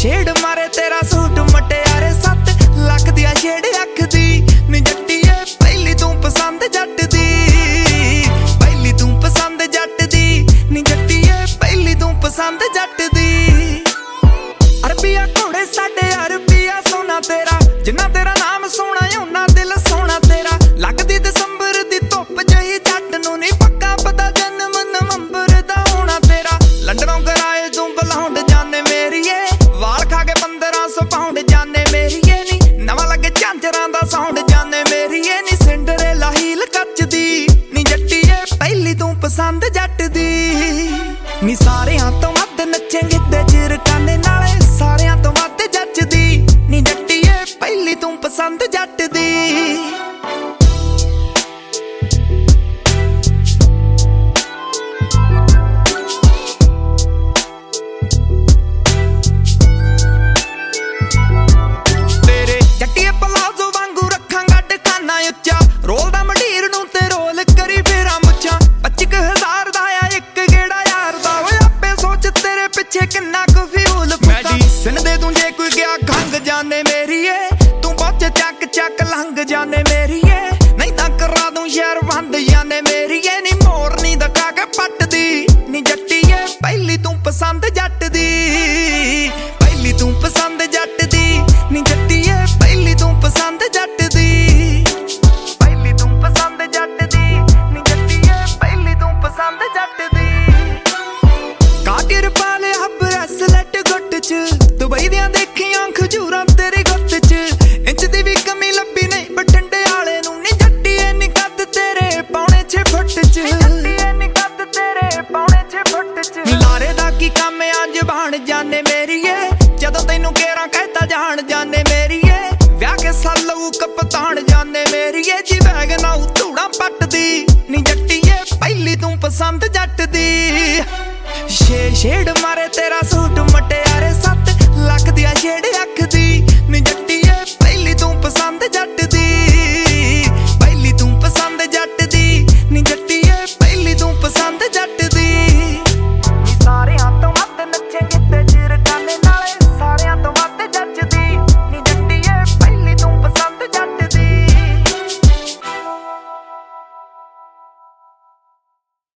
ਛੇੜ ਮਾਰੇ ਤੇਰਾ ਸੂਟ ਮਟਿਆਰੇ 7 ਲੱਖ ਦੀਆਂ ਛੇੜ ਅੱਖ ਦੀ ਨੀ ਜੱਟੀਏ ਪਹਿਲੀ ਤੂੰ ਪਸੰਦ ਜੱਟ ਦੀ ਪਹਿਲੀ ਤੂੰ ਪਸੰਦ ਜੱਟ ਦੀ ਨੀ ਜੱਟੀਏ ਪਹਿਲੀ ਤੂੰ ਪਸੰਦ ਜੱਟ ਦੀ ਅਰਬੀਆ ਘੋੜੇ ਸਾਡੇ ਅਰਬੀਆ ਸੋਨਾ ਤੇਰਾ ਜਿੰਨਾ ਤੇਰਾ ਨਾਮ ਸੋਹਣਾ ਉਹਨਾਂ ਦਿਲ ਸੋਹਣਾ ਤੇਰਾ ਲੱਗਦੀ ਦਸੰਬਰ ਦੀ ਧੁੱਪ ਜਹੀ ਜੱਟ ਨੂੰ ਨੀ ਪੱਕਾ ਪਤਾ ਜਨਮ ਨਵੰਬਰ ਦਾ ਹੋਣਾ ਤੇਰਾ ਲੰਡਨੋਂ ਕਰਾਏ ਤੂੰ ਬਲਾਉਂਡ ਜਾਣੇ ਮੇਰੀਏ ਵਾਲ ਖਾ ਕੇ 1500 ਪਾਉਂਡ ਜਾਣੇ ਮੇਰੀਏ ਨੀ ਨਵਾਂ ਲੱਗੇ ਝਾਂਜਰਾਂ ਦਾ ਸਾਊਂਡ ਜਾਣੇ ਮੇਰੀਏ ਨੀ ਸਿੰਡਰੇਲਾ ਹੀਲ ਕੱਚਦੀ ਨੀ ਜੱਟੀਏ ਪਹਿਲੀ ਤੂੰ ਪਸੰਦ ਜੱਟ ਦੀ ਨੀ ਸਾਰਿਆਂ ਤੋਂ ਵੱਧ ਨੱਚੇਂਗੇ ਤੇ ਜਿਰਕਾਨੇ ਨਾਲੇ ਸਾਰਿਆਂ ਤੋਂ ਵੱਧ ਜੱਜਦੀ ਨੀ ਜੱਟੀਏ ਪਹਿਲੀ ਤੂੰ ਪਸੰਦ ਜੱਟ ਦੀ ਰੋਲਦਾ ਮੰਡੀਰ ਨੂੰ ਤੇ ਰੋਲ ਕਰੀ ਫੇਰਾ ਮੁੱਛਾਂ 25,000 ਦਾ ਆ ਇੱਕ ਗੇੜਾ ਯਾਰ ਦਾ ਓਏ ਆਪੇ ਸੋਚ ਤੇਰੇ ਪਿੱਛੇ ਕਿੰਨਾ ਕੁ ਫਿਊਲ ਮੈਡੀਸਨ ਦੇ ਦੂੰ ਜੇ ਕੋਈ ਗਿਆ ਖੰਗ ਜਾਣੇ ਮੇਰੀਏ ਤੂੰ ਬੱਚ ਚੱਕ ਚੱਕ ਲੰਘ ਜਾਣੇ ਮੇਰੀਏ ਨਹੀਂ ਤਾਂ ਕਰਾ ਦੂੰ ਸ਼ਹਿਰ ਬੰਦ ਜਾਣੇ ਮੇਰੀਏ ਨੀ ਮੋਰਨੀ ਦਕਾ ਕੇ ਪੱਟਦੀ ਨੀ ਜੱਟੀਏ ਪਹਿਲੀ ਤੂੰ ਪਸੰਦ ਜੱਟ ਦੀ ਪਹਿਲੀ ਤੂੰ ਪਸੰਦ ਜੱਟ ਦੀ ਨੀ ਜੱਟੀਏ ਪਹਿਲੀ ਤੂੰ ਪਸੰਦ ਜੱਟ ਦੀ ਦੁਬਈ ਦੀਆਂ ਦੇਖੀਆਂ ਖਜੂਰਾਂ ਤੇਰੇ ਗੁੱਤ ਚ ਇੰਚ ਦੀ ਵੀ ਕਮੀ ਲੱਭੀ ਨਹੀਂ ਬਠਿੰਡੇ ਵਾਲੇ ਨੂੰ ਨੀ ਜੱਟੀਏ ਨੀ ਕੱਦ ਤੇਰੇ ਪੌਣੇ 6 ਫੁੱਟ ਚ ਨੀ ਕੱਦ ਤੇਰੇ ਪੌਣੇ 6 ਫੁੱਟ ਚ ਲਾਰੇ ਦਾ ਕੀ ਕੰਮ ਆ ਜ਼ਬਾਨ ਜਾਣੇ ਮੇਰੀਏ ਜਦੋਂ ਤੈਨੂੰ ਕੇਰਾਂ ਕਹਿਤਾ ਜਾਣ ਜਾਣੇ ਮੇਰੀਏ ਵਿਆਹ ਕੇ ਸਾਲੂ ਕਪਤਾਨ ਜਾਣੇ ਮੇਰੀਏ ਜੀ ਵੈਗਨਾ ਧੂੜਾ ਪੱਟਦੀ ਨੀ ਜੱਟੀਏ ਪਹਿਲੀ ਤੂੰ ਪਸੰਦ ਜੱਟ ਦੀ ਛੇੜ ਮਾਰੇ ਤੇਰਾ ਸੂਟ ਮਟਿਆਰੇ 7 ਲੱਖ ਦੀਆਂ ਛੇੜ